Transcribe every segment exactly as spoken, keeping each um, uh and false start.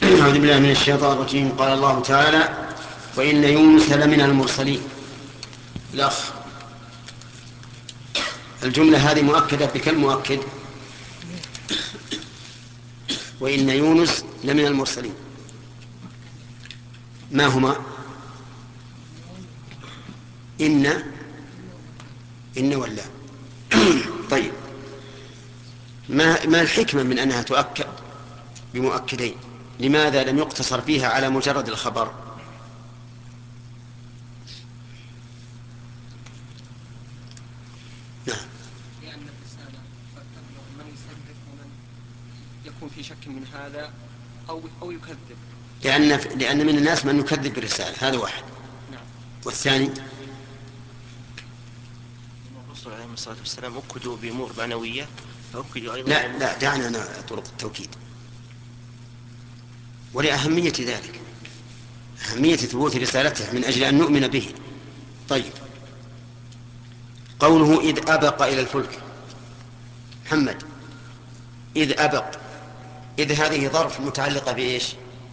أعوذ بالله من الشيطان الرجيم. قال الله تعالى: وإن يونس لمن المرسلين. الأخ، الجملة هذه مؤكدة بكم مؤكد؟ وإن يونس لمن المرسلين، ما هما؟ إن إن ولا طيب، ما ما الحكمة من أنها تؤكد بمؤكدين؟ لماذا لم يقتصر فيها على مجرد الخبر؟ نعم. لأن الرسالة قد تبلغ من يصدق ومن يكون في شك من هذا أو أو يكذب. لأن لأن من الناس من يكذب بالرسالة، هذا واحد. نعم. والثاني الرسول عليه الصلاة والسلام أكدوا بأمور معنوية فأكدوا أيضا. لا لا دعنا أنا طرق التوكيد ولأهمية ذلك، أهمية ثبوت رسالته من أجل أن نؤمن به. طيب، قوله إذ أبق إلى الفلك. محمد، إذ أبق، إذ هذه ظرف متعلقة بإيش؟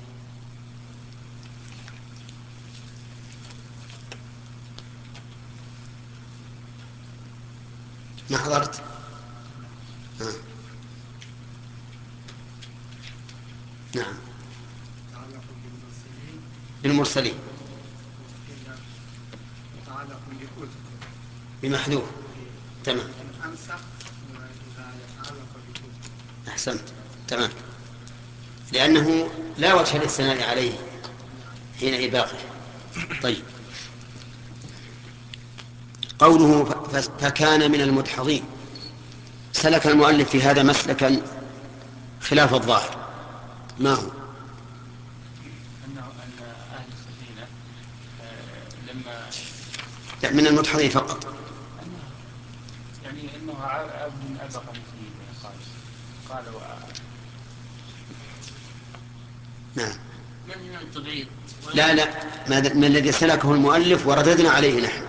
ما حضرت؟ ها. نعم، بالمرسلين بمحذوف. تمام، أحسنت، تمام، لأنه لا وجه للثناء عليه حين إباقه. طيب، قوله فكان من المدحضين، سلك المؤلف في هذا مسلكا خلاف الظاهر، ما هو؟ أنه أن أهل السفينة لما لا، من المدحضين فقط. أنه يعني أنه عبد أبق من سيده قال قال و... نعم. من هنا التبعيض؟ لا لا، ما الذي سلكه المؤلف ورددنا عليه نحن؟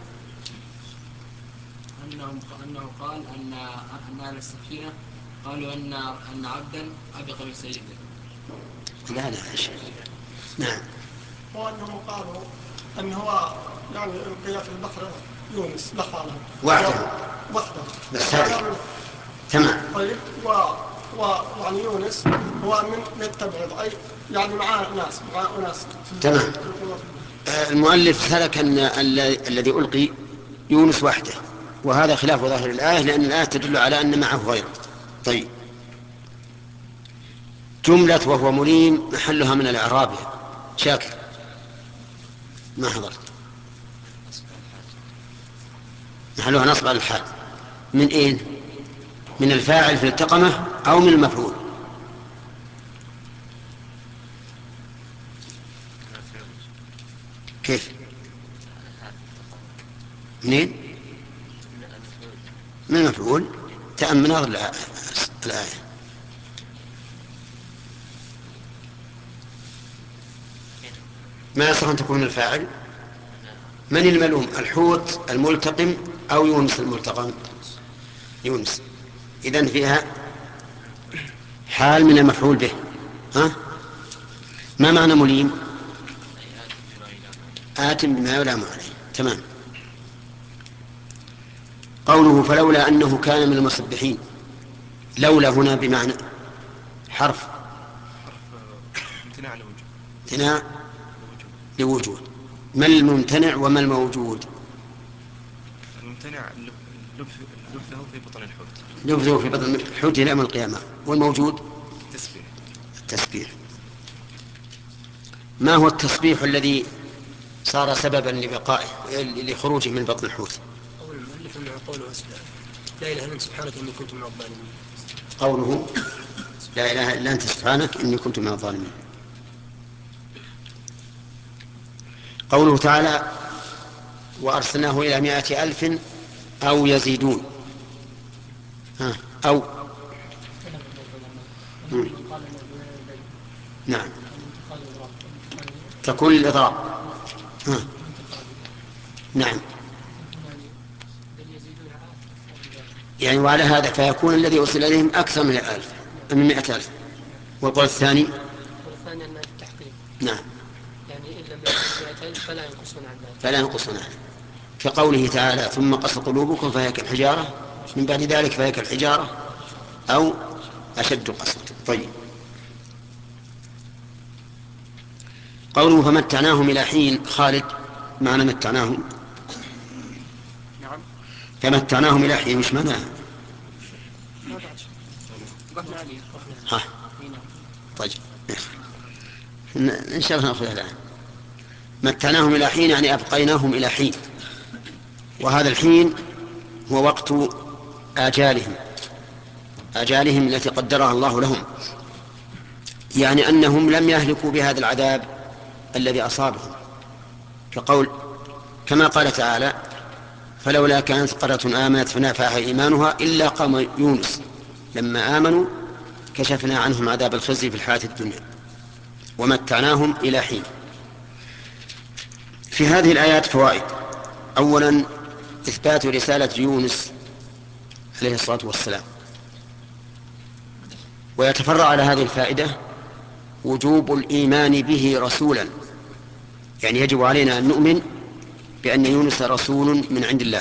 أنه أنه قال أن أن أهل السفينة قالوا أن أن عبدا أبق من سيده. لا لا يا شيخ. نعم. وأنهم قالوا أن هو يعني ألقي في البحر يونس لحاله وحده. وحده. بس هذا تمام. طيب، و ويعني يونس هو من التبعيض، أي يعني معاه ناس مع ناس. تمام. المؤلف سلك أن الذي ألقي يونس وحده، وهذا خلاف ظاهر الآية، لأن الآية تدل على أن معه غيره. طيب، جملة وهو مليم محلها من الإعراب. شاكر، ما حضرت؟ محلها نصب على الحال. من إيه؟ من الفاعل في التقمة أو من المفعول؟ كيف؟ منين؟ من المفعول. تأمل نظر الآية. ما يصح أن تكون الفاعل؟ من الملوم، الحوت الملتقم أو يونس الملتقم؟ يونس. إذن فيها حال من المفعول به. ها؟ ما معنى مليم؟ آت بما يلام عليه. تمام. قوله فلولا أنه كان من المسبحين، لولا هنا بمعنى حرف امتناع الوجود. امتناع لوجود. ما الممتنع وما الموجود؟ الممتنع لبثه في بطن الحوت. لبثه في بطن الحوت إلى يوم القيامة. والموجود التسبيح. التسبيح. ما هو التسبيح الذي صار سببا لبقائه لخروجه من بطن الحوت؟ قول المؤلف أنه قوله لا إله إلا أنت سبحانك إني كنت من الظالمين. قوله لا إله إلا أنت سبحانك إني كنت من الظالمين. قوله تعالى وأرسلناه إلى مائة ألف أو يزيدون. ها أو نعم تكون الإضراب. ها. نعم، يعني وعلى هذا فيكون الذي أرسل إليهم أكثر من الألف، من مائة ألف. والقول الثاني نعم. يعني إن لم يكن مئتين فلا ينقصون عن ذلك. فلا ينقصون عنه، كقوله تعالى ثم قست قلوبكم فهي كالحجارة، من بعد ذلك فهي كالحجارة أو أشد قسوة. طيب، قوله فمتعناهم إلى حين. خالد، معنى متعناهم؟ نعم. فمتعناهم إلى حين مش معناه؟ ما بعد شيء. قفنا عليه. ها. طيب، إن شاء الله نأخذها الآن. متعناهم إلى حين يعني أبقيناهم إلى حين، وهذا الحين هو وقت آجالهم آجالهم التي قدرها الله لهم، يعني أنهم لم يهلكوا بهذا العذاب الذي أصابهم، كقول كما قال تعالى فلولا كانت قرية آمنت فنفعها إيمانها إلا قوم يونس لما آمنوا كشفنا عنهم عذاب الخزي في الحياة الدنيا ومتعناهم إلى حين. في هذه الآيات فوائد. أولا، إثبات رسالة يونس عليه الصلاة والسلام، ويتفرع على هذه الفائدة وجوب الإيمان به رسولا، يعني يجب علينا أن نؤمن بأن يونس رسول من عند الله.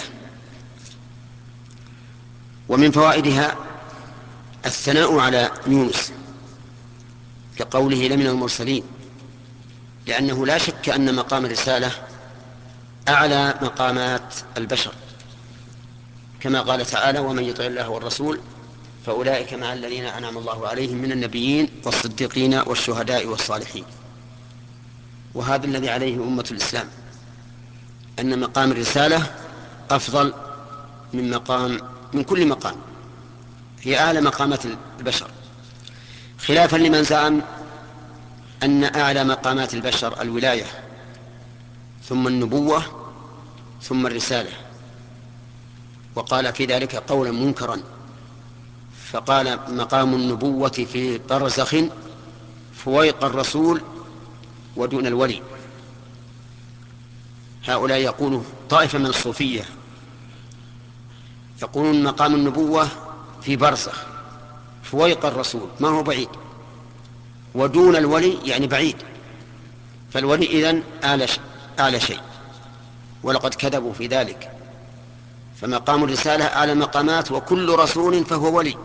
ومن فوائدها الثناء على يونس كقوله لمن المرسلين، لأنه لا شك أن مقام الرسالة أعلى مقامات البشر، كما قال تعالى ومن يطع الله والرسول فأولئك مع الذين أنعم الله عليهم من النبيين والصديقين والشهداء والصالحين. وهذا الذي عليه أمة الإسلام، أن مقام الرسالة أفضل من مقام من كل مقام، هي أعلى مقامات البشر، خلافا لمن زعم أن أعلى مقامات البشر الولاية ثم النبوة ثم الرسالة، وقال في ذلك قولا منكرا، فقال مقام النبوة في برزخ فويق الرسول ودون الولي. هؤلاء يقولون طائفة من الصوفية يقولون مقام النبوة في برزخ فويق الرسول ما هو بعيد، ودون الولي يعني بعيد، فالولي إذن أعلى شيء، ولقد كذبوا في ذلك. فمقام الرسالة أعلى مقامات، وكل رسول فهو ولي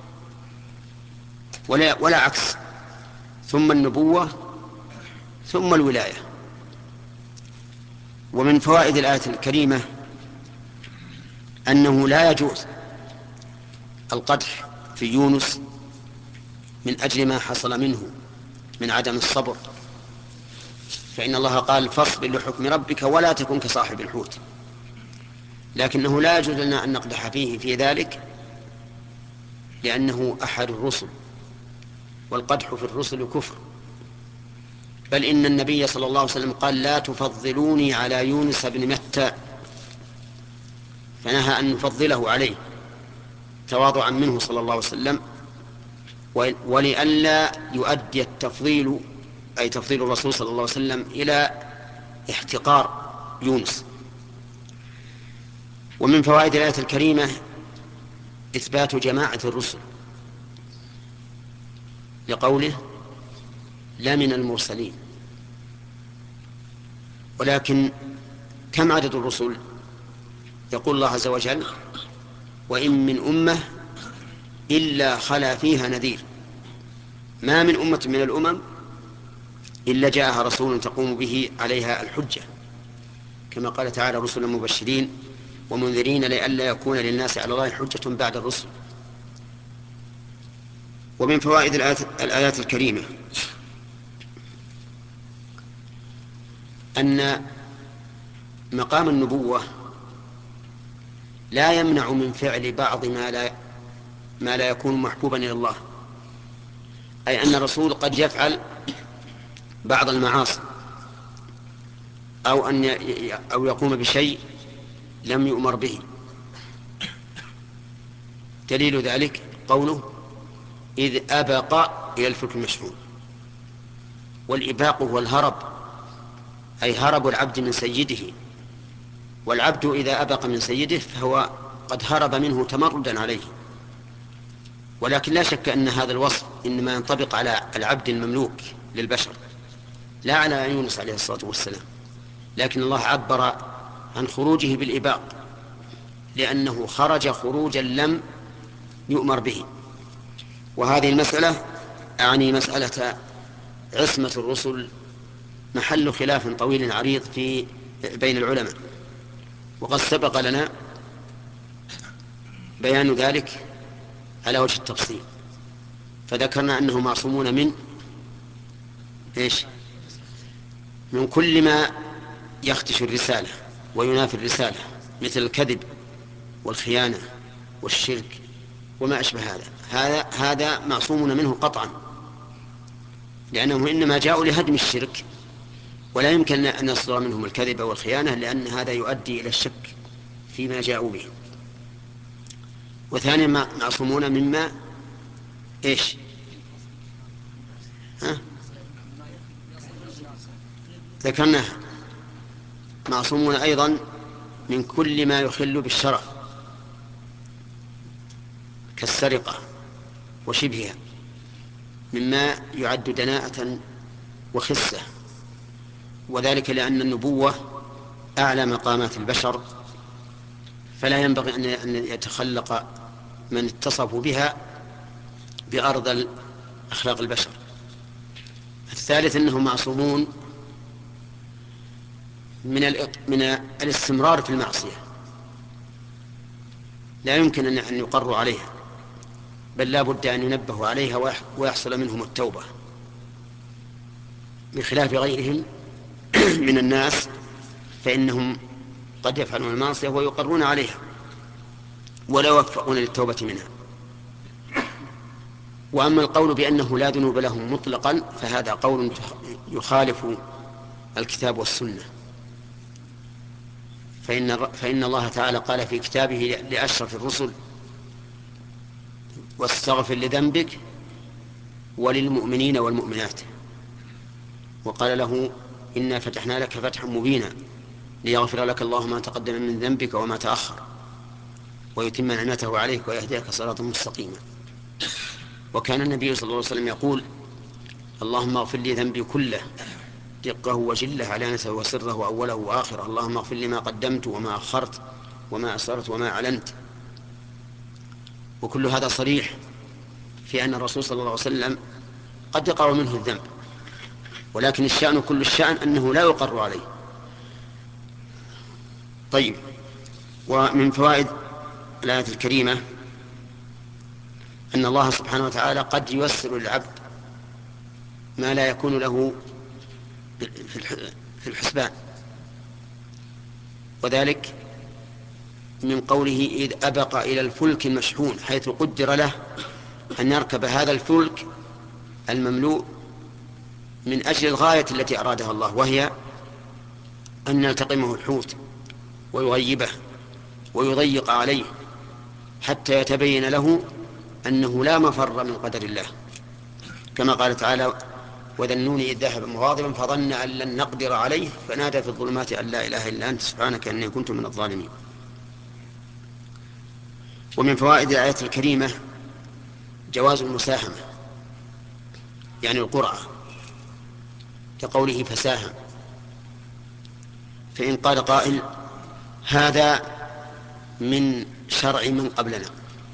ولا, ولا عكس، ثم النبوة ثم الولاية. ومن فوائد الآية الكريمة أنه لا يجوز القدح في يونس من أجل ما حصل منه من عدم الصبر، فإن الله قال فاصبر لحكم ربك ولا تكن كصاحب الحوت، لكنه لا يجوز لنا أن نقدح فيه في ذلك لأنه أحد الرسل، والقدح في الرسل كفر، بل إن النبي صلى الله عليه وسلم قال لا تفضلوني على يونس بن متى، فنهى أن نفضله عليه تواضعا منه صلى الله عليه وسلم، ولئلا يؤدي التفضيل أي تفضيل الرسول صلى الله عليه وسلم إلى احتقار يونس. ومن فوائد الآية الكريمة إثبات جماعة الرسل لقوله لا من المرسلين. ولكن كم عدد الرسل؟ يقول الله عز وجل وإن من أمة إلا خلا فيها نذير، ما من أمة من الأمم إلا جاءها رسول تقوم به عليها الحجة، كما قال تعالى رسلا مبشرين ومنذرين لئلا يكون للناس على الله حجة بعد الرسل. ومن فوائد الآيات الكريمة أن مقام النبوة لا يمنع من فعل بعض ما لا ما لا يكون محبوبا إلى الله، أي أن الرسول قد يفعل بعض المعاصي أو أن أو يقوم بشيء لم يؤمر به. دليل ذلك قوله إذ أبق إلى الفلك المشحون، والإباق هو الهرب، أي هرب العبد من سيده، والعبد إذا أبق من سيده فهو قد هرب منه تمردا عليه. ولكن لا شك أن هذا الوصف إنما ينطبق على العبد المملوك للبشر، لا على يونس عليه الصلاة والسلام، لكن الله عبر عن خروجه بالإباق لأنه خرج خروجا لم يؤمر به. وهذه المسألة أعني مسألة عصمة الرسل محل خلاف طويل عريض في بين العلماء، وقد سبق لنا بيان ذلك على وجه التفصيل، فذكرنا أنهم معصومون من إيش؟ من كل ما يخدش الرسالة وينافي الرسالة، مثل الكذب والخيانة والشرك وما أشبه هذا. هذا هذا معصومون منه قطعا، لأنهم إنما جاءوا لهدم الشرك، ولا يمكن أن يصدر منهم الكذب والخيانة، لأن هذا يؤدي إلى الشك فيما جاءوا به. وثانيا معصومون مما إيش؟ ها؟ ذكرناها. معصومون أيضا من كل ما يخل بالشرع كالسرقة وشبهها، مما يعد دناءة وخسة، وذلك لأن النبوة أعلى مقامات البشر، فلا ينبغي أن يتخلق من اتصفوا بها بأرذل أخلاق البشر. الثالث أنهم معصومون من من الاستمرار في المعصية، لا يمكن أن يقروا عليها، بل لا بد أن ينبهوا عليها ويحصل منهم التوبة، بخلاف غيرهم من الناس فإنهم قد يفعلون المعصية ويقرون عليها ولا يوفقون للتوبة منها. وأما القول بأنه لا ذنوب لهم مطلقا فهذا قول يخالف الكتاب والسنة، فإن, فإن الله تعالى قال في كتابه لأشرف الرسل: واستغفر لذنبك وللمؤمنين والمؤمنات، وقال له: إنا فتحنا لك فتحا مبينا ليغفر لك الله ما تقدم من ذنبك وما تأخر ويتم نعمته عليك ويهديك صراطا مستقيما. وكان النبي صلى الله عليه وسلم يقول: اللهم اغفر لي ذنبي كله دقه وجله علانته وسره وأوله وآخره، اللهم اغفر لي ما قدمت وما أخرت وما أسررت وما أعلنت. وكل هذا صريح في أن الرسول صلى الله عليه وسلم قد يقع منه الذنب، ولكن الشأن كل الشأن أنه لا يقر عليه. طيب، ومن فوائد الآية الكريمة أن الله سبحانه وتعالى قد ييسر للعبد ما لا يكون له في الحسبان، وذلك من قوله: إذ أبق إلى الفلك المشحون، حيث قدر له أن يركب هذا الفلك المملوء من أجل الغاية التي أرادها الله، وهي أن يلتقمه الحوت ويغيبه ويضيق عليه حتى يتبين له أنه لا مفر من قدر الله، كما قال تعالى: وذا النون إذ ذهب مغاضبا فظن أن لن نقدر عليه فنادى في الظلمات أن لا إله إلا أنت سبحانك إني كنت من الظالمين. ومن فوائد الآية الكريمة جواز المساهمة، يعني القرعة، كقوله: فساهم. فإن قال قائل: هذا من شرع من قبلنا،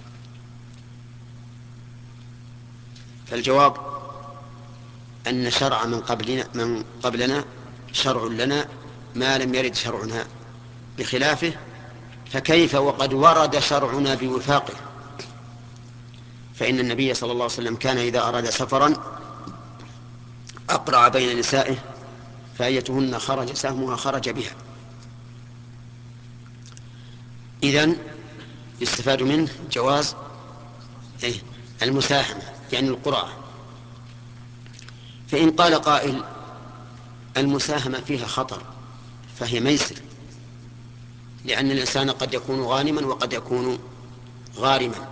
فالجواب أن شرع من قبلنا, من قبلنا شرع لنا ما لم يرد شرعنا بخلافه، فكيف وقد ورد شرعنا بوفاقه؟ فإن النبي صلى الله عليه وسلم كان إذا أراد سفرا أقرع بين نسائه فأيتهن خرج سهمها خرج بها. إذن يستفاد منه جواز المساهمة، يعني القرعة. فإن قال قائل: المساهمة فيها خطر، فهي ميسر، لأن الإنسان قد يكون غانما وقد يكون غارما.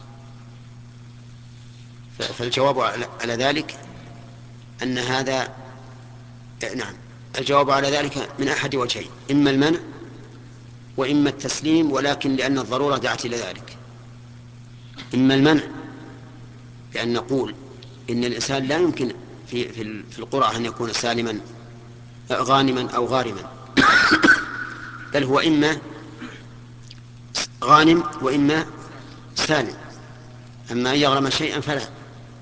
فالجواب على ذلك أن هذا نعم الجواب على ذلك من أحد وجهين: إما المنع وإما التسليم، ولكن لأن الضرورة دعت إلى ذلك. إما المنع بأن نقول إن الإنسان لا يمكن في في في القرعة أن يكون سالما غانما أو غارما، بل هو إما غانم وإما سالم، أما أن يغرم شيئا فلا.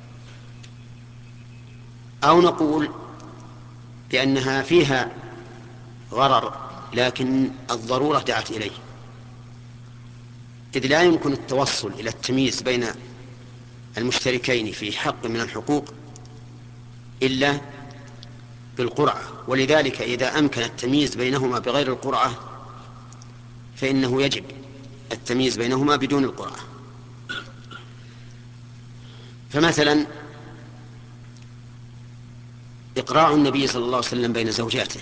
أو نقول بأنها فيها غرر لكن الضرورة دعت إليه، إذ لا يمكن التوصل إلى التمييز بين المشتركين في حق من الحقوق إلا بالقرعة، ولذلك إذا أمكن التمييز بينهما بغير القرعة فإنه يجب التمييز بينهما بدون القرعة. فمثلا إقراع النبي صلى الله عليه وسلم بين زوجاته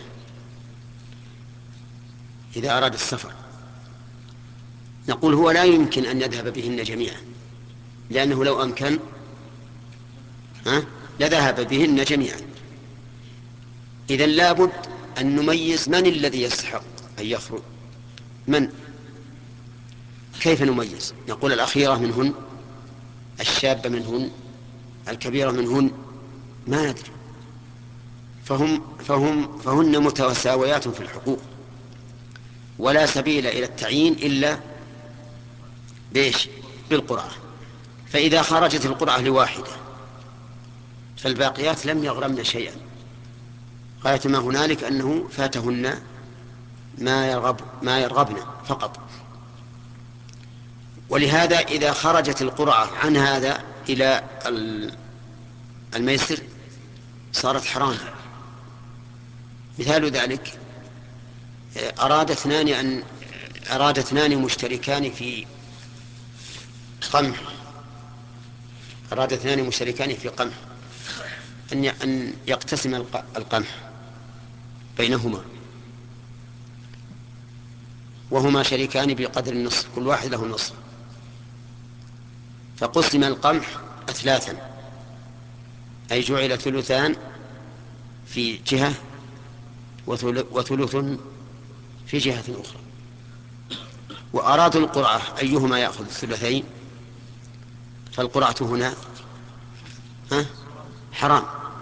إذا أراد السفر، نقول هو لا يمكن أن يذهب بهن جميعا، لأنه لو أمكن ها لذهب بهن جميعا. إذن لابد أن نميز من الذي يستحق أن يخرج، من كيف نميز؟ نقول الأخيرة منهن، الشابة منهن، الكبيرة منهن، ما ندري. فهم فهم فهن متساويات في الحقوق، ولا سبيل إلى التعيين إلا بإيش؟ بالقرعة. فإذا خرجت القرعة لواحدة فالباقيات لم يغرمن شيئا، غاية ما هنالك أنه فاتهن ما يرغب ما يرغبن فقط. ولهذا إذا خرجت القرعة عن هذا إلى الميسر صارت حرام. مثال ذلك أراد اثنان أن أراد اثنان مشتركان في قمح أراد اثنان مشتركان في قمح أن أن يقتسم القمح بينهما، وهما شريكان بقدر النصف، كل واحد له النصف، فقسم القمح أثلاثا، أي جعل ثلثان في جهة وثلث في جهة أخرى، وأرادوا القرعة أيهما يأخذ الثلثين، فالقرعة هنا ها حرام،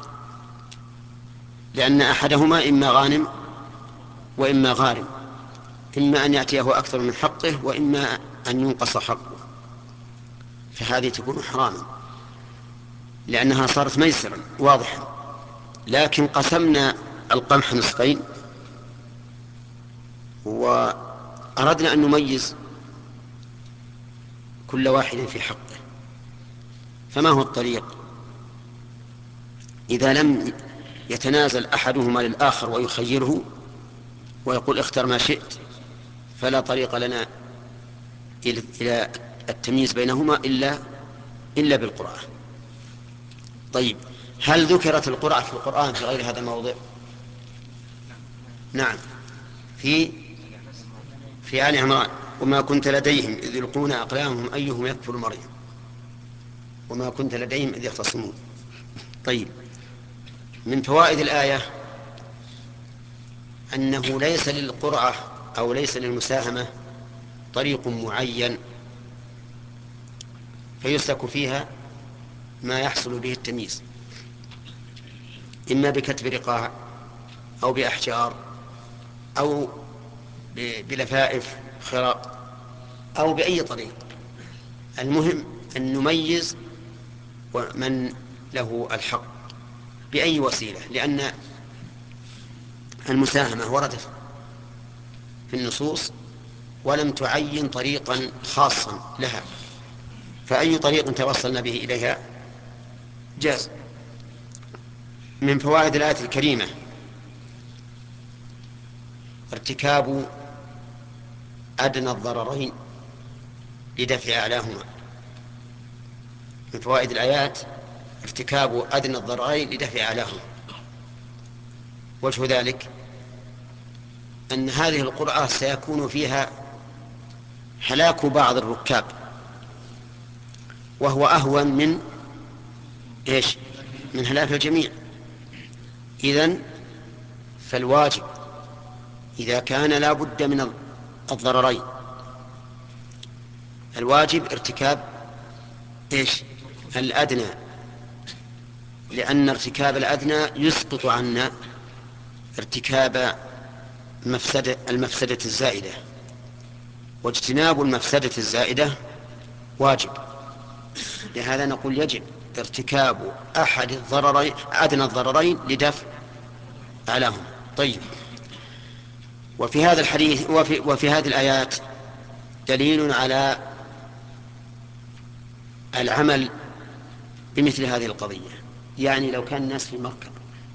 لأن أحدهما إما غانم وإما غارم، إما أن يأتيه أكثر من حقه وإما أن ينقص حقه، فهذه تكون حراما لأنها صارت ميسرا واضحا. لكن قسمنا القمح نصفين وأردنا أن نميز كل واحد في حقه، فما هو الطريق إذا لم يتنازل أحدهما للآخر ويخيره ويقول اختر ما شئت؟ فلا طريق لنا إلى التمييز بينهما إلا إلا بالقرآن. طيب، هل ذكرت القرعة في القرآن في غير هذا الموضع؟ نعم، في في آل عمران: وما كنت لديهم إذ يلقون أقلامهم أيهم يكفر مريم وما كنت لديهم إذ يختصمون. طيب، من فوائد الآية أنه ليس للقرعة أو ليس للمساهمة طريق معين فيسلك فيها ما يحصل به التمييز، إما بكتب رقاع أو بأحجار أو بلفائف خراء أو بأي طريق. المهم أن نميز من له الحق بأي وسيلة، لأن المساهمة وردت في النصوص ولم تعين طريقا خاصا لها، فأي طريق توصلنا به إليها جاز. من فوائد الآية الكريمة ارتكاب أدنى الضررين لدفع أعلاهما. من فوائد الآيات ارتكاب أدنى الضررين لدفع أعلاهما. وجه ذلك أن هذه القرعة سيكون فيها هلاك بعض الركاب، وهو أهون من إيش؟ من هلاك الجميع. إذن فالواجب إذا كان لا بد من الضررين، الواجب ارتكاب إيش؟ الأدنى، لأن ارتكاب الأدنى يسقط عنا ارتكاب مفسدة المفسدة الزائدة، واجتناب المفسدة الزائدة واجب. لهذا نقول يجب ارتكاب أحد الضررين أدنى الضررين لدفع أعلاهما. طيب، وفي هذا الحديث وفي, وفي هذه الآيات دليل على العمل بمثل هذه القضية. يعني لو كان الناس في مركب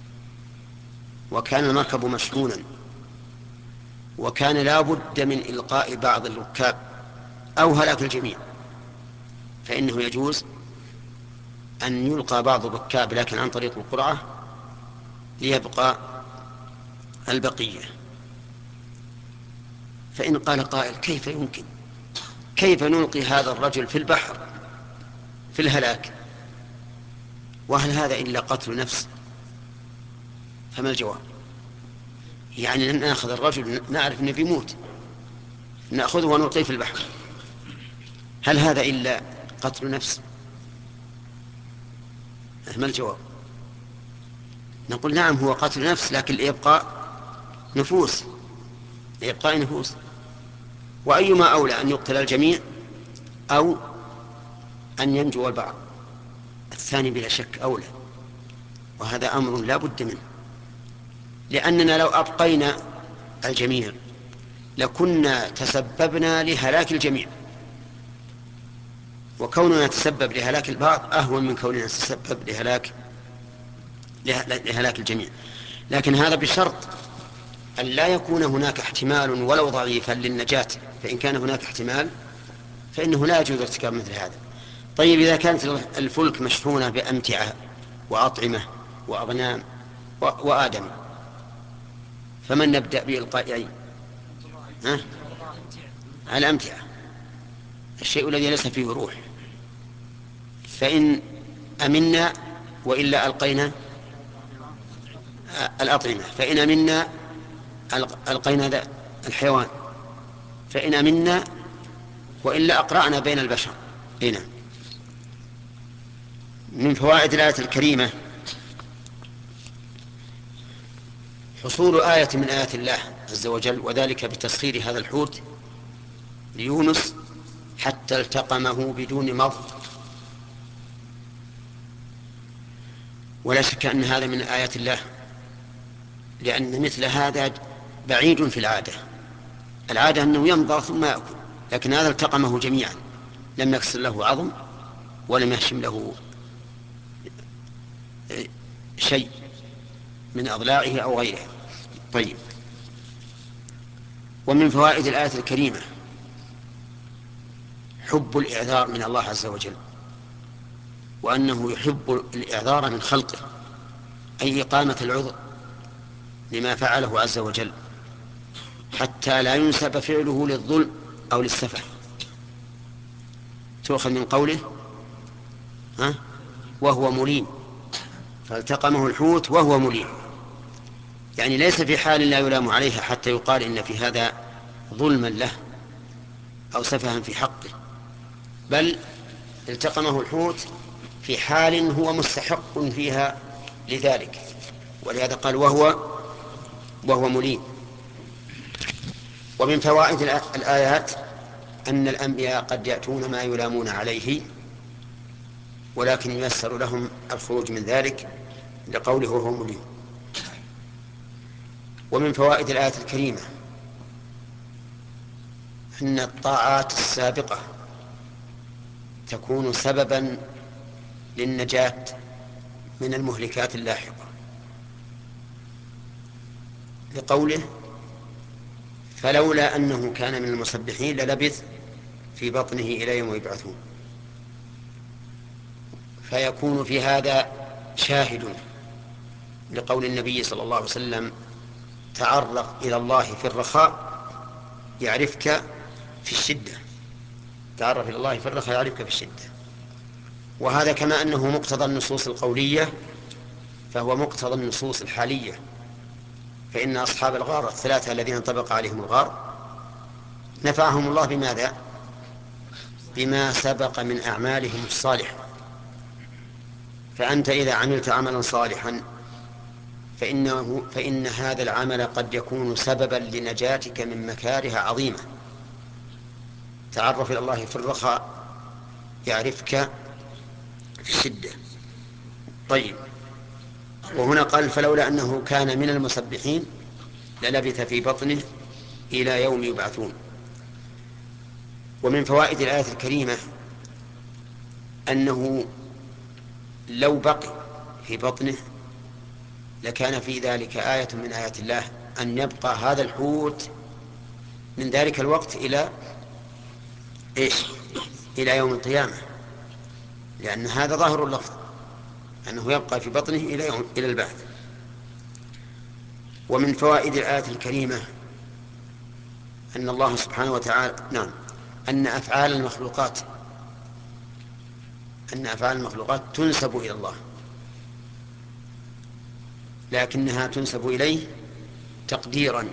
وكان المركب مشحونا وكان لا بد من إلقاء بعض الركاب أو هلاك الجميع، فإنه يجوز أن يلقى بعض الركاب لكن عن طريق القرعة ليبقى البقية. فإن قال قائل كيف يمكن، كيف نلقي هذا الرجل في البحر في الهلاك، وهل هذا إلا قتل نفس؟ فما الجواب؟ يعني نأخذ الرجل نعرف أنه بيموت نأخذه ونلقيه في البحر، هل هذا إلا قتل نفس؟ ما الجواب؟ نقول نعم هو قتل نفس، لكن لإبقاء نفوس، لإبقاء نفوس. وأيما أولى أن يقتل الجميع أو أن ينجو البعض؟ الثاني بلا شك أولى، وهذا أمر لا بد منه، لأننا لو أبقينا الجميع لكنا تسببنا لهلاك الجميع، وكوننا نتسبب لهلاك البعض أهون من كوننا نتسبب لهلاك لهلاك الجميع. لكن هذا بشرط أن لا يكون هناك احتمال ولو ضعيفا للنجاة، فإن كان هناك احتمال فإنه لا يجوز ارتكاب مثل هذا. طيب، إذا كانت الفلك مشحونة بأمتعة وأطعمة وأغنام وآدم، فمن نبدأ بإلقاء أي؟ ها؟ على أمتعة، الشيء الذي ليس فيه روح. فإن أمنا وإلا ألقينا الأطعمة، فإن أمنا ألقينا الحيوان، فإن أمنا وإلا أقرأنا بين البشر. هنا من فوائد الآية الكريمة حصول آية من آيات الله عز وجل، وذلك بتسخير هذا الحوت ليونس حتى التقمه بدون مضغ. ولا شك أن هذا من آيات الله، لأن مثل هذا بعيد في العادة. العادة أنه يمضغ ثم يأكل، لكن هذا التقمه جميعا، لم يكسر له عظم ولم يهشم له شيء من أضلاعه أو غيره. طيب، ومن فوائد الآية الكريمة حب الإعذار من الله عز وجل، وأنه يحب الإعذار من خلقه، أي إقامة العذر لما فعله عز وجل، حتى لا ينسب فعله للظلم أو للسفه. تؤخذ من قوله ها وهو مليم، فالتقمه الحوت وهو مليم، يعني ليس في حال لا يلام عليها حتى يقال إن في هذا ظلما له أو سفها في حقه، بل التقمه الحوت في حال هو مستحق فيها لذلك، ولهذا قال وهو وهو مليم. ومن فوائد الآيات أن الأنبياء قد يأتون ما يلامون عليه، ولكن ييسر لهم الخروج من ذلك لقوله وهو مليم. ومن فوائد الآية الكريمة أن الطاعات السابقة تكون سببا للنجاة من المهلكات اللاحقة، لقوله فلولا أنه كان من المسبحين للبث في بطنه إلى يوم يبعثون. فيكون في هذا شاهد لقول النبي صلى الله عليه وسلم تعرف إلى الله في الرخاء يعرفك في الشدة، تعرف إلى الله في الرخاء يعرفك في الشدة. وهذا كما أنه مقتضى النصوص القولية فهو مقتضى النصوص الحالية، فإن أصحاب الغار الثلاثة الذين انطبق عليهم الغار نفعهم الله بماذا؟ بما سبق من أعمالهم الصالحة، فأنت إذا عملت عملا صالحا فإنه فإن هذا العمل قد يكون سببا لنجاتك من مكاره عظيمة. تعرف إلى الله في الرخاء يعرفك في الشدة. طيب، وهنا قال فلولا أنه كان من المسبحين للبث في بطنه إلى يوم يبعثون. ومن فوائد الآية الكريمة أنه لو بقي في بطنه لكان في ذلك آية من آيات الله أن يبقى هذا الحوت من ذلك الوقت إلى إيش؟ إلى يوم القيامة، لأن هذا ظاهر اللفظ أنه يبقى في بطنه إلى يوم إلى البعث. ومن فوائد الآية الكريمة أن الله سبحانه وتعالى نعم أن أفعال المخلوقات أن أفعال المخلوقات تنسب إلى الله، لكنها تنسب إليه تقديرا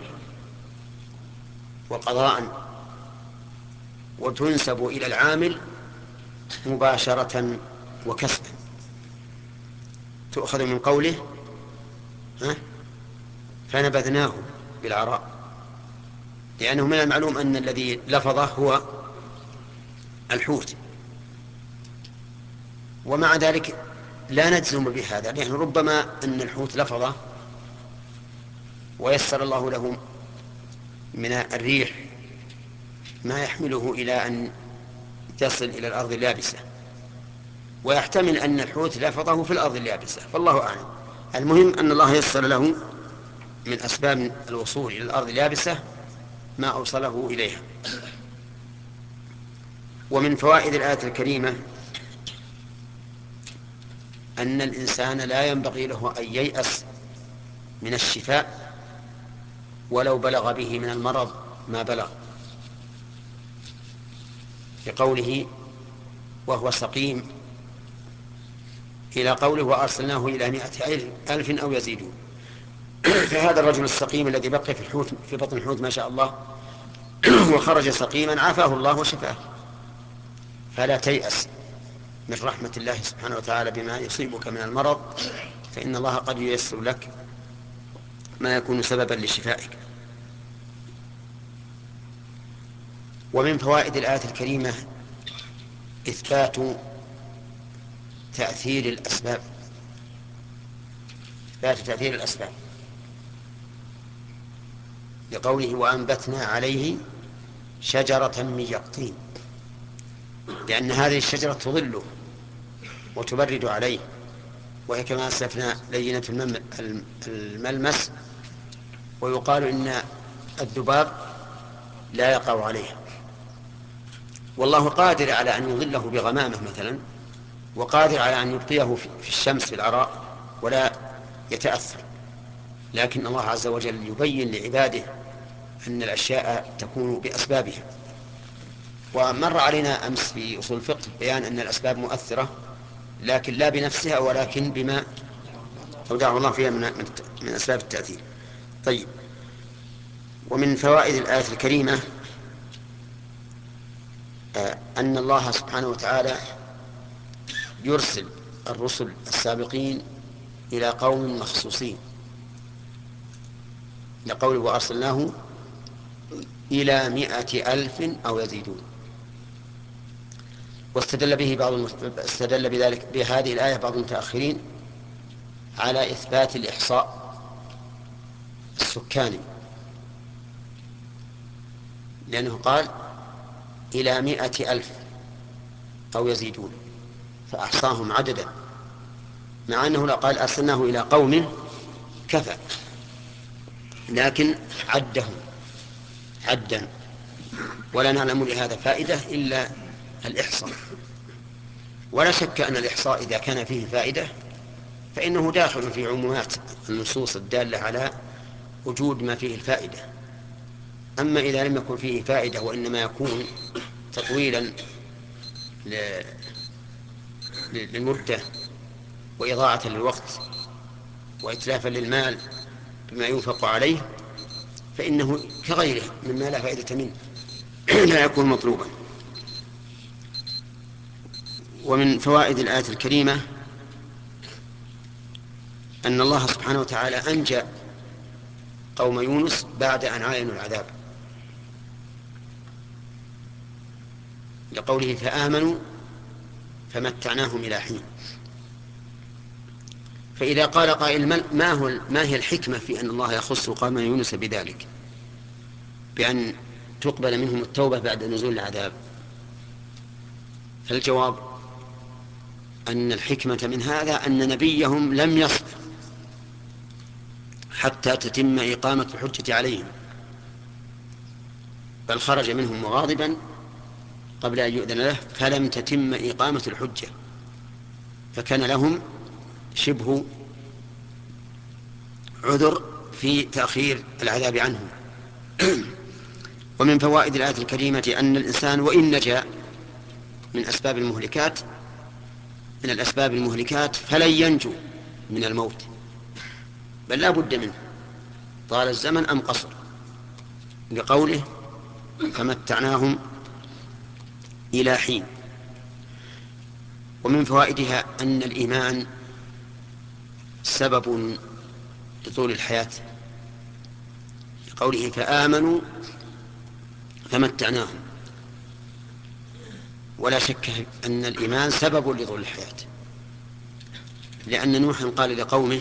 وقضاء، وتنسب إلى العامل مباشرة وكسبا. تؤخذ من قوله ها فنبذناه بالعراء، لأنه من المعلوم أن الذي لفظه هو الحوت، ومع ذلك لا نجزم بهذا، لأن ربما أن الحوت لفظه ويسر الله له من الريح ما يحمله إلى أن تصل إلى الأرض اليابسة، ويحتمل أن الحوت لفظه في الأرض اليابسة، فالله أعلم. المهم أن الله يسر له من أسباب الوصول إلى الأرض اليابسة ما أوصله إليها. ومن فوائد الآية الكريمة أن الإنسان لا ينبغي له أن ييأس من الشفاء ولو بلغ به من المرض ما بلغ، لقوله وهو سقيم إلى قوله وأرسلناه إلى مائة ألف أو يزيدون. فهذا الرجل السقيم الذي بقي في الحوت في بطن الحوت ما شاء الله وخرج سقيما عافاه الله وشفاه. فلا تيأس من رحمة الله سبحانه وتعالى بما يصيبك من المرض، فإن الله قد ييسر لك ما يكون سببا لشفائك. ومن فوائد الآية الكريمة إثبات تأثير الأسباب إثبات تأثير الأسباب لقوله وأنبتنا عليه شجرة من يقطين، لأن هذه الشجرة تظله وتبرد عليه، وهي كما أسلفنا لينة الملمس، ويقال إن الذباب لا يقع عليها، والله قادر على أن يظله بغمامة مثلا، وقادر على أن يبقيه في الشمس في العراء ولا يتأثر، لكن الله عز وجل يبين لعباده أن الأشياء تكون بأسبابها. ومر علينا أمس في أصول الفقه بيان أن الأسباب مؤثرة، لكن لا بنفسها ولكن بما أودعه الله فيها من, من أسباب التأثير. طيب، ومن فوائد الآية الكريمة أن الله سبحانه وتعالى يرسل الرسل السابقين إلى قوم مخصوصين، لقوله وأرسلناه إلى مائة ألف أو يزيدون. واستدل به بعض استدل بذلك بهذه الآية بعض المتأخرين على إثبات الإحصاء السكاني، لأنه قال إلى مائة ألف أو يزيدون فأحصاهم عددا، مع أنه لو قال أرسلناه إلى قوم كفى، لكن عدهم عدا، ولا نعلم لهذا فائدة إلا الإحصاء. ولا شك أن الإحصاء إذا كان فيه فائدة فإنه داخل في عمومات النصوص الدالة على وجود ما فيه الفائدة. أما إذا لم يكن فيه فائدة وإنما يكون تطويلا للمدة وإضاعة للوقت وإتلافا للمال بما ينفق عليه، فإنه كغيره مما لا فائدة منه لا يكون مطلوبا. ومن فوائد الآية الكريمة أن الله سبحانه وتعالى أنجى قوم يونس بعد أن عاينوا العذاب، لقوله فآمنوا فمتعناهم إلى حين. فإذا قال قائل ما, هو ما هي الحكمة في أن الله يخص قوم يونس بذلك، بأن تقبل منهم التوبة بعد نزول العذاب؟ فالجواب أن الحكمة من هذا أن نبيهم لم يصبر حتى تتم إقامة الحجة عليهم، بل خرج منهم مغاضبا قبل أن يؤذن له، فلم تتم إقامة الحجة، فكان لهم شبه عذر في تأخير العذاب عنهم. ومن فوائد الآية الكريمة أن الإنسان وإن نجا من أسباب المهلكات من الأسباب المهلكات فلن ينجو من الموت، بل لا بد منه طال الزمن أم قصر، لقوله فمتعناهم إلى حين. ومن فوائدها أن الإيمان سبب لطول الحياة، لقوله فآمنوا فمتعناهم. ولا شك أن الإيمان سبب لطول الحياة، لأن نوحا قال لقومه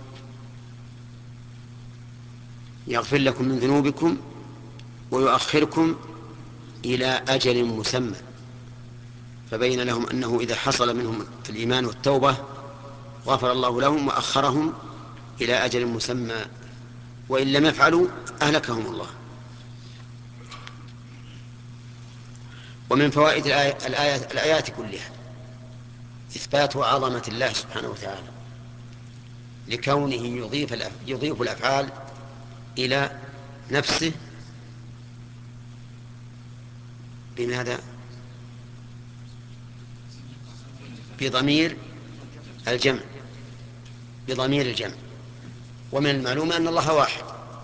يغفر لكم من ذنوبكم ويؤخركم إلى أجل مسمى، فبين لهم أنه إذا حصل منهم الإيمان والتوبة غفر الله لهم وأخرهم إلى أجل مسمى، وإن لم يفعلوا أهلكهم الله. ومن فوائد الآية الآية الآيات كلها إثبات عظمة الله سبحانه وتعالى، لكونه يضيف يضيف الأفعال إلى نفسه بماذا؟ بضمير الجمع بضمير الجمع. ومن المعلوم أن الله واحد،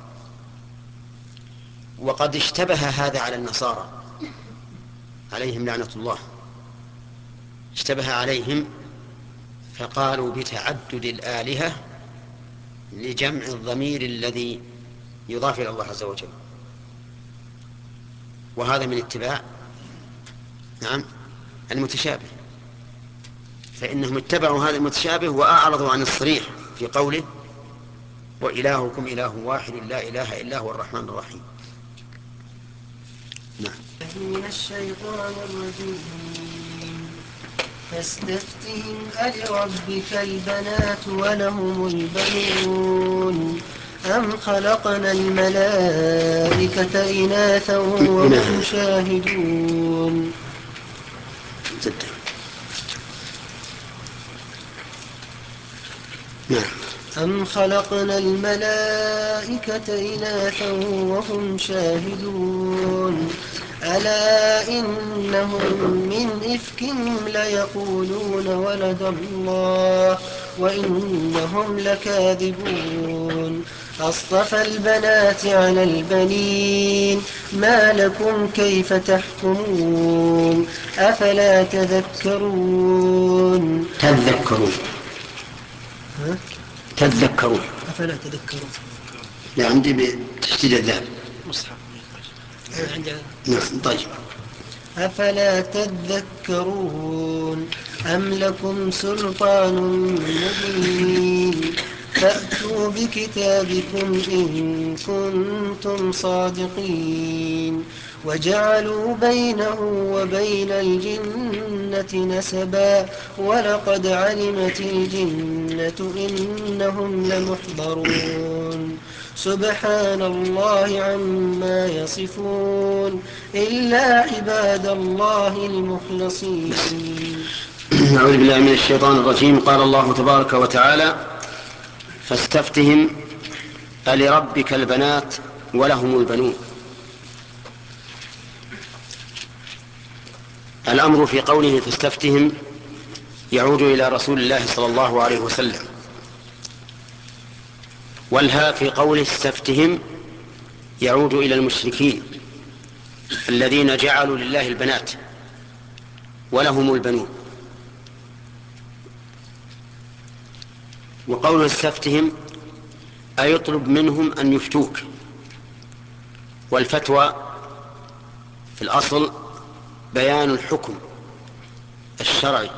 وقد اشتبه هذا على النصارى عليهم لعنة الله، اشتبه عليهم فقالوا بتعدد الآلهة لجمع الضمير الذي يضاف إلى الله عز وجل، وهذا من اتباع نعم المتشابه، فإنهم اتبعوا هذا المتشابه وأعرضوا عن الصريح في قوله وإلهكم إله واحد لا إله إلا هو الرحمن الرحيم. نعم. من الشيطان الرجيم فاستفتهم ألربك البنات ولهم البنون أم خلقنا الملائكة إناثا وهم شاهدون. أم خلقنا الملائكة إناثا وهم شاهدون ألا إنهم من إفكهم ليقولون ولد الله وإنهم لكاذبون أصطفى البنات على البنين ما لكم كيف تحكمون أفلا تذكرون تذكرون ها؟ تذكرون أفلا تذكرون. لا عندي بتشديد الذهب مصحف عندي. نعم طيب. أفلا تذكرون أم لكم سلطان مبين فأتوا بكتابكم إن كنتم صادقين وجعلوا بينه وبين الجنة نسبا ولقد علمت الجنة إنهم لمحضرون سبحان الله عما يصفون إلا عباد الله المخلصين. أعوذ بالله من الشيطان الرجيم. قال الله تبارك وتعالى فاستفتهم ألربك البنات ولهم البنون. الأمر في قوله فاستفتهم يعود إلى رسول الله صلى الله عليه وسلم، والها في قوله استفتهم يعود إلى المشركين الذين جعلوا لله البنات ولهم البنون. وقوله استفتهم أي يطلب منهم أن يفتوك، والفتوى في الأصل بيان الحكم الشرعي،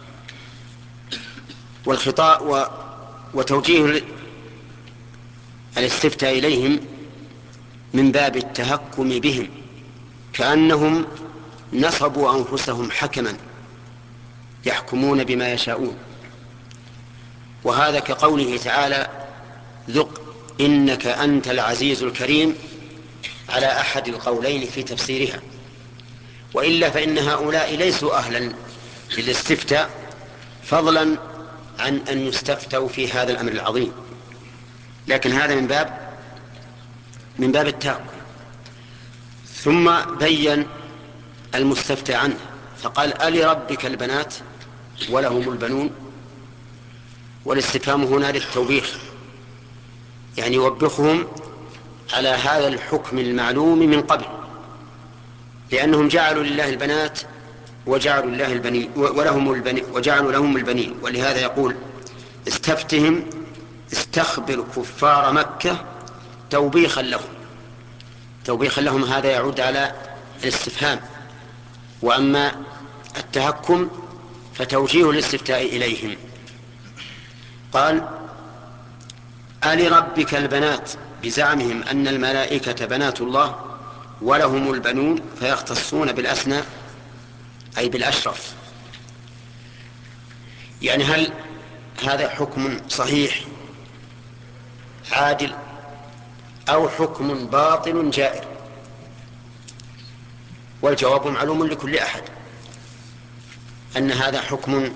والخطاب وتوجيه الاستفتاء إليهم من باب التهكم بهم، كأنهم نصبوا أنفسهم حكما يحكمون بما يشاءون. وهذا كقوله تعالى ذق إنك أنت العزيز الكريم على أحد القولين في تفسيرها، وإلا فإن هؤلاء ليسوا أهلا للاستفتاء، فضلا عن أن يستفتوا في هذا الأمر العظيم، لكن هذا من باب من باب التهكم. ثم بين المستفتى عنه فقال ألربك البنات ولهم البنون، والاستفهام هنا للتوبيخ، يعني يوبخهم على هذا الحكم المعلوم من قبل، لأنهم جعلوا لله البنات وجعلوا الله البنين ولهم البنين وجعلوا لهم البنين. ولهذا يقول استفتهم استخبر كفار مكة توبيخا لهم. توبيخا لهم هذا يعود على الاستفهام، وأما التهكم فتوجيه الاستفتاء إليهم. قال ألربك البنات بزعمهم أن الملائكة بنات الله ولهم البنون، فيختصون بالأسنى أي بالأشرف. يعني هل هذا حكم صحيح عادل أو حكم باطل جائر؟ والجواب معلوم لكل أحد أن هذا حكم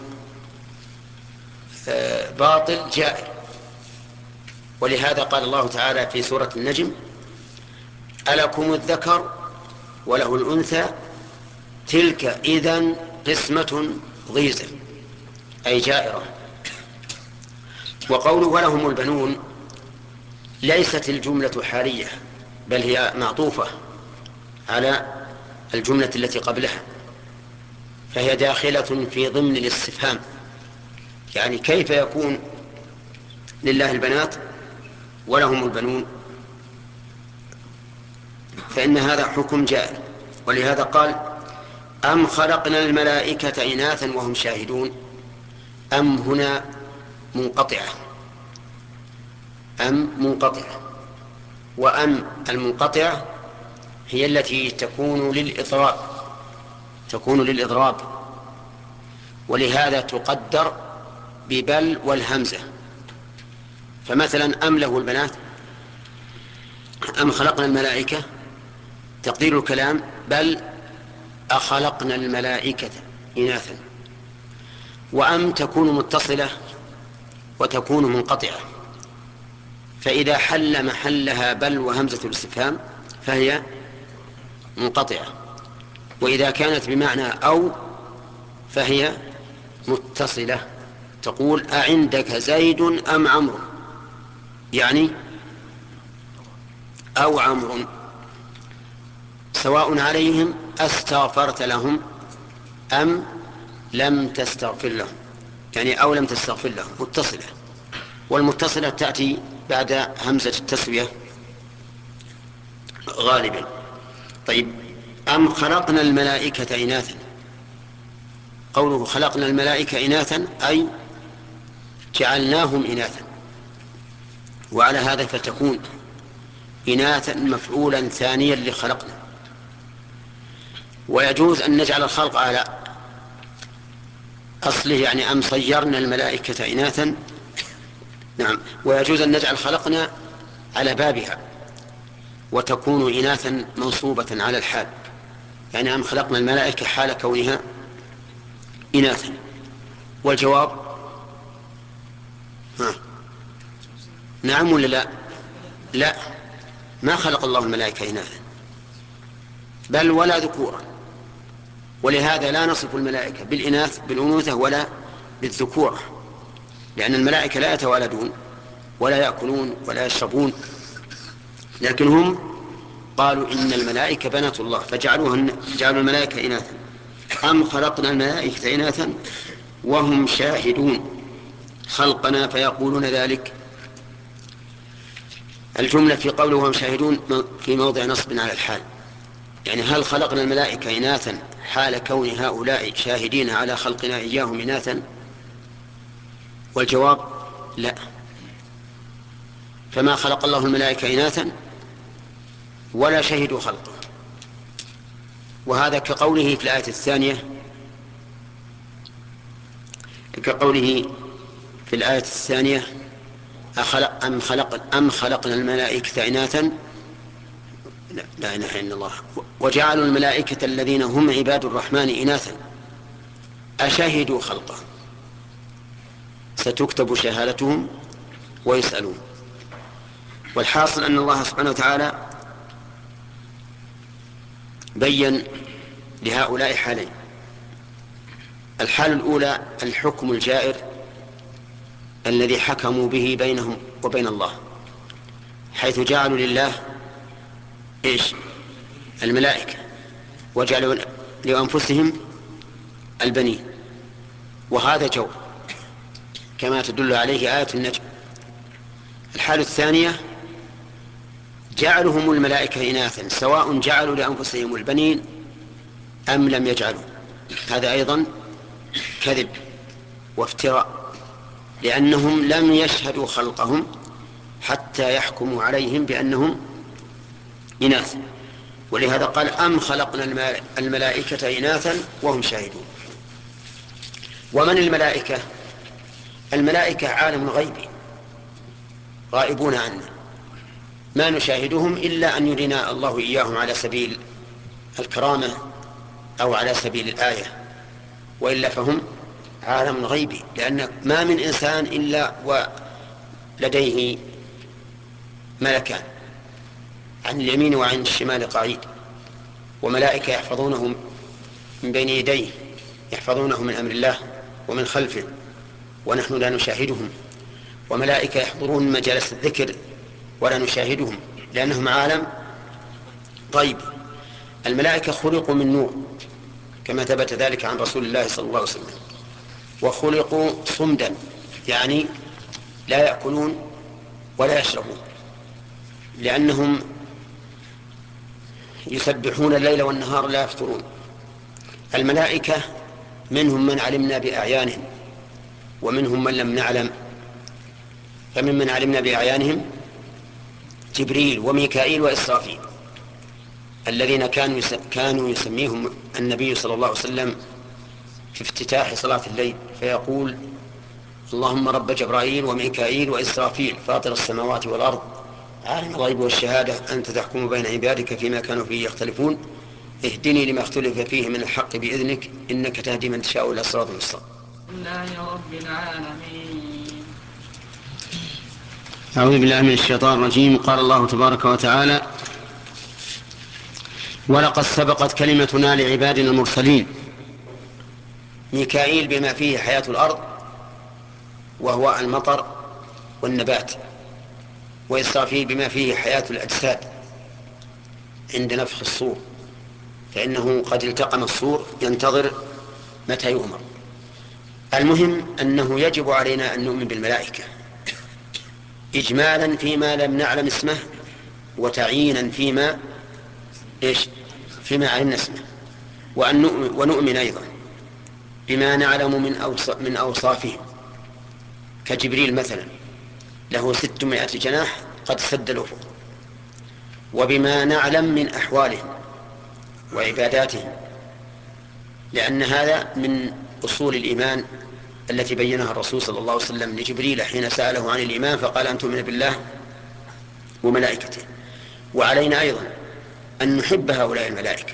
باطل جائر. ولهذا قال الله تعالى في سورة النجم ألكم الذكر وله الأنثى تلك إذن قسمة ضيزى أي جائرة. وقوله ولهم البنون ليست الجملة حالية، بل هي معطوفة على الجملة التي قبلها، فهي داخلة في ضمن الاستفهام. يعني كيف يكون لله البنات ولهم البنون؟ فإن هذا حكم جائر. ولهذا قال أم خلقنا الملائكة إناثا وهم شاهدون. أم هنا منقطعة، أم منقطعة، وأم المنقطعة هي التي تكون للإضراب تكون للإضراب ولهذا تقدر ببل والهمزة. فمثلا أم له البنات، أم خلقنا الملائكة، تقدير الكلام بل أخلقنا الملائكة إناثا. وأم تكون متصلة وتكون منقطعة، فإذا حل محلها بل وهمزة الاستفهام فهي منقطعة، وإذا كانت بمعنى أو فهي متصلة. تقول أعندك زيد أم عمرو، يعني أو عمرو، سواء عليهم أستغفرت لهم أم لم تستغفر لهم، يعني أو لم تستغفر لهم متصلة، والمتصلة تأتي بعد همزة التسوية غالبا. طيب أم خلقنا الملائكة إناثا، قوله خلقنا الملائكة إناثا أي جعلناهم إناثا، وعلى هذا فتكون إناثا مفعولا ثانيا لخلقنا. ويجوز أن نجعل الخلق على أصله، يعني أم صيرنا الملائكة إناثا، نعم، ويجوز أن نجعل خلقنا على بابها وتكون إناثا منصوبة على الحال، يعني أم خلقنا الملائكة حال كونها إناثا. والجواب ها. نعم ولا لا؟ لا، ما خلق الله الملائكة إناثا بل ولا ذكورا، ولهذا لا نصف الملائكة بالإناث بالأنوثة ولا بالذكورة، لأن الملائكة لا يتوالدون ولا يأكلون ولا يشربون، لكن هم قالوا إن الملائكة بنات الله فجعلوها جعلوا الملائكة إناثا. أم خلقنا الملائكة إناثا وهم شاهدون، خلقنا فيقولون ذلك. الجملة في قوله وهم شاهدون في موضع نصب على الحال، يعني هل خلقنا الملائكة إناثا حال كون هؤلاء شاهدين على خلقنا إياهم إناثا؟ والجواب لا، فما خلق الله الملائكة إناثا ولا شهدوا خلقه. وهذا كقوله في الآية الثانية كقوله في الآية الثانية أخلق أم, خلق أم خلقنا الملائكة إناثا لا, لا إله إلا الله. وجعلوا الملائكة الذين هم عباد الرحمن إناثا أشهدوا خلقه ستكتب شهادتهم ويسألون. والحاصل أن الله سبحانه وتعالى بين لهؤلاء حالين. الحال الأولى الحكم الجائر الذي حكموا به بينهم وبين الله، حيث جعلوا لله إيش؟ الملائكة، وجعلوا لأنفسهم البنين، وهذا جور كما تدل عليه آية النجم. الحالة الثانية جعلهم الملائكة إناثا، سواء جعلوا لأنفسهم البنين أم لم يجعلوا، هذا أيضا كذب وافتراء، لأنهم لم يشهدوا خلقهم حتى يحكموا عليهم بأنهم إناث. ولهذا قال أم خلقنا الملائكة إناثا وهم شاهدون. ومن الملائكة؟ الملائكة عالم غيبي غائبون عنا، ما نشاهدهم إلا أن يرينا الله إياهم على سبيل الكرامة أو على سبيل الآية، وإلا فهم عالم غيبي، لأن ما من إنسان إلا ولديه ملكان عن اليمين وعن الشمال قعيد، وملائكة يحفظونهم من بين يديه، يحفظونه من أمر الله ومن خلفه، ونحن لا نشاهدهم. وملائكة يحضرون مجالس الذكر ولا نشاهدهم لأنهم عالم غيب. الملائكة خلقوا من نور كما ثبت ذلك عن رسول الله صلى الله عليه وسلم، وخلقوا صمدا يعني لا يأكلون ولا يشربون، لأنهم يسبحون الليل والنهار لا يفطرون. الملائكة منهم من علمنا بأعيانهم ومنهم من لم نعلم، فممن علمنا بأعيانهم جبريل وميكائيل وإسرافيل الذين كانوا كانوا يسميهم النبي صلى الله عليه وسلم في افتتاح صلاة الليل فيقول اللهم رب جبرائيل وميكائيل وإسرافيل فاطر السماوات والأرض عالم الغيب والشهادة أنت تحكم بين عبادك فيما كانوا فيه يختلفون اهدني لما اختلف فيه من الحق بإذنك إنك تهدي من تشاء إلى صراط مستقيم. الله رب العالمين. أعوذ بالله من الشيطان الرجيم. قال الله تبارك وتعالى ولقد سبقت كلمتنا لعبادنا المرسلين. ميكائيل بما فيه حياة الأرض وهو المطر والنبات، وإسرافيل بما فيه حياة الأجساد عند نفخ الصور، فإنه قد التقم الصور ينتظر متى يؤمر. المهم أنه يجب علينا أن نؤمن بالملائكة إجمالا فيما لم نعلم اسمه، وتعيينا فيما إيش فيما علمنا اسمه، وأن نؤمن ونؤمن أيضا بما نعلم من أوص- من أوصافهم، كجبريل مثلا له ستمائة جناح قد سد الأفق، وبما نعلم من أحوالهم وعباداتهم، لأن هذا من أصول الإيمان التي بينها الرسول صلى الله عليه وسلم لجبريل حين سأله عن الإيمان فقال أن تؤمن بالله وملائكته. وعلينا أيضا أن نحب هؤلاء الملائكة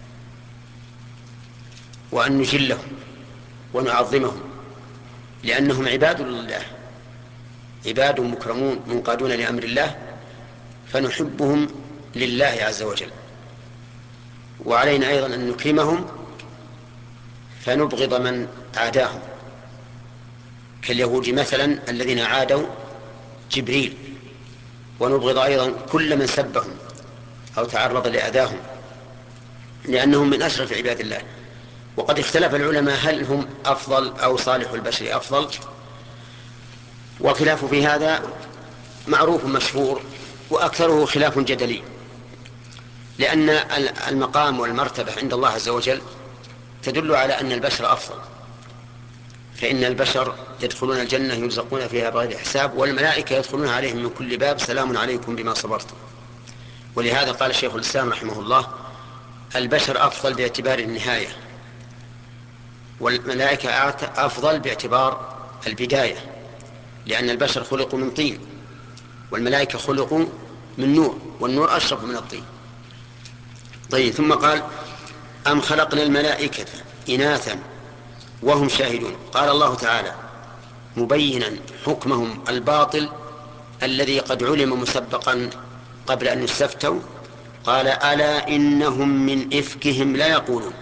وأن نجلهم ونعظمهم، لأنهم عباد لله، عباد مكرمون منقادون لأمر الله، فنحبهم لله عز وجل. وعلينا أيضا أن نكرمهم فنبغض من عاداهم، كاليهود مثلا الذين عادوا جبريل، ونبغض أيضا كل من سبهم أو تعرض لأذاهم، لأنهم من أشرف عباد الله. وقد اختلف العلماء هل هم أفضل أو صالح البشر أفضل، والخلاف في هذا معروف مشهور، وأكثره خلاف جدلي، لأن المقام والمرتبة عند الله عز وجل تدل على أن البشر أفضل، فإن البشر يدخلون الجنة يرزقون فيها بغير حساب، والملائكة يدخلون عليهم من كل باب سلام عليكم بما صبرتم. ولهذا قال الشيخ الإسلام رحمه الله البشر أفضل باعتبار النهاية، والملائكة أفضل باعتبار البداية، لأن البشر خلقوا من طين والملائكة خلقوا من نور، والنور أشرف من الطين. طيب، ثم قال أم خلقنا الملائكة إناثا وهم شاهدون. قال الله تعالى مبينا حكمهم الباطل الذي قد علم مسبقا قبل أن يستفتوا، قال ألا إنهم من إفكهم لا يقولون.